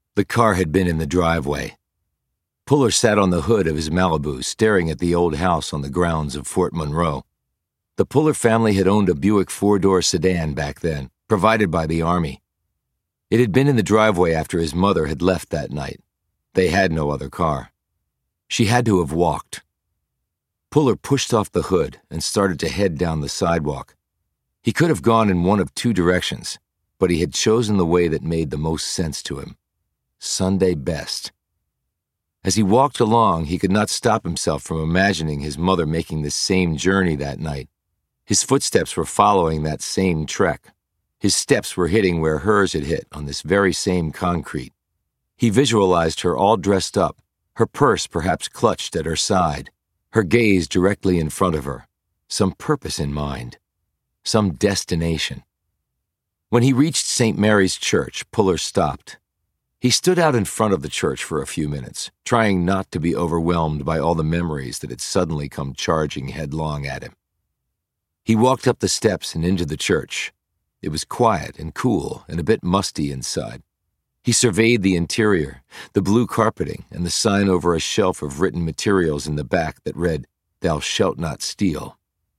The car had been in the driveway. Puller sat on the hood of his Malibu, staring at the old house on the grounds of Fort Monroe. The Puller family had owned a Buick four-door sedan back then, provided by the Army. It had been in the driveway after his mother had left that night. They had no other car. She had to have walked. Puller pushed off the hood and started to head down the sidewalk. He could have gone in one of two directions, but he had chosen the way that made the most sense to him. Sunday best. As he walked along, he could not stop himself from imagining his mother making this same journey that night. His footsteps were following that same trek. His steps were hitting where hers had hit on this very same concrete. He visualized her all dressed up, her purse perhaps clutched at her side, her gaze directly in front of her, some purpose in mind, some destination. When he reached St. Mary's Church, Puller stopped. He stood out in front of the church for a few minutes, trying not to be overwhelmed by all the memories that had suddenly come charging headlong at him. He walked up the steps and into the church. It was quiet and cool and a bit musty inside. He surveyed the interior, the blue carpeting, and the sign over a shelf of written materials in the back that read, "Thou shalt not steal."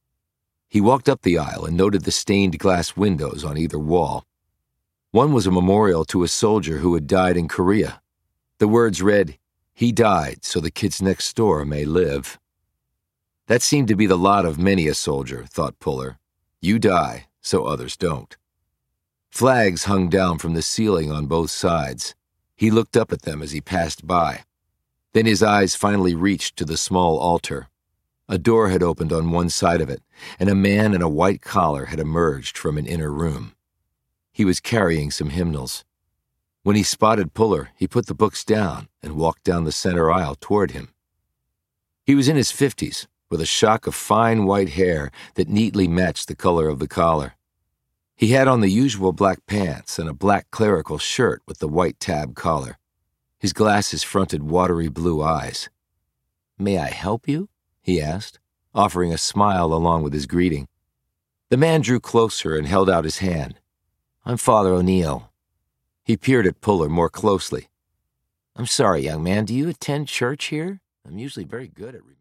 He walked up the aisle and noted the stained glass windows on either wall. One was a memorial to a soldier who had died in Korea. The words read, "He died so the kids next door may live." That seemed to be the lot of many a soldier, thought Puller. You die so others don't. Flags hung down from the ceiling on both sides. He looked up at them as he passed by. Then his eyes finally reached to the small altar. A door had opened on one side of it, and a man in a white collar had emerged from an inner room. He was carrying some hymnals. When he spotted Puller, he put the books down and walked down the center aisle toward him. He was in his 50s, with a shock of fine white hair that neatly matched the color of the collar. He had on the usual black pants and a black clerical shirt with the white tab collar. His glasses fronted watery blue eyes. "May I help you?" he asked, offering a smile along with his greeting. The man drew closer and held out his hand. "I'm Father O'Neill." He peered at Puller more closely. "I'm sorry, young man, do you attend church here? I'm usually very good at